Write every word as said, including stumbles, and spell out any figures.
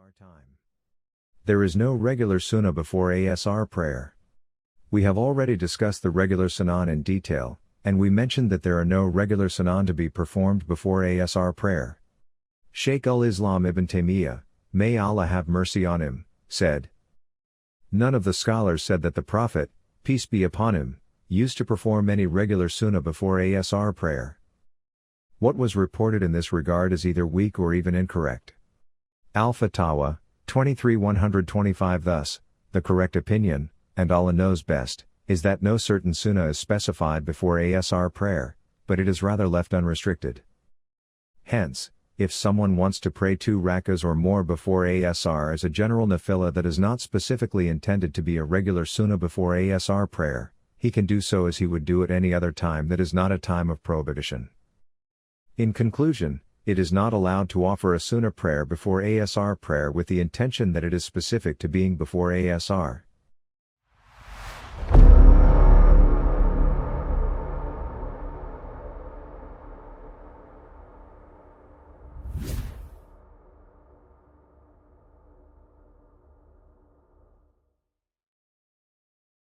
time. There is no regular sunnah before A S R prayer. We have already discussed the regular sunan in detail, and we mentioned that there are no regular sunan to be performed before A S R prayer. Shaykh al-Islam ibn Taymiyyah, may Allah have mercy on him, said, "None of the scholars said that the Prophet, peace be upon him, used to perform any regular sunnah before A S R prayer. What was reported in this regard is either weak or even incorrect." Al-Fatawa, twenty-three one twenty-five. Thus, the correct opinion, and Allah knows best, is that no certain sunnah is specified before A S R prayer, but it is rather left unrestricted. Hence, if someone wants to pray two rakas or more before A S R as a general nafilah that is not specifically intended to be a regular sunnah before A S R prayer, he can do so as he would do at any other time that is not a time of prohibition. In conclusion, it is not allowed to offer a sunnah prayer before A S R prayer with the intention that it is specific to being before A S R.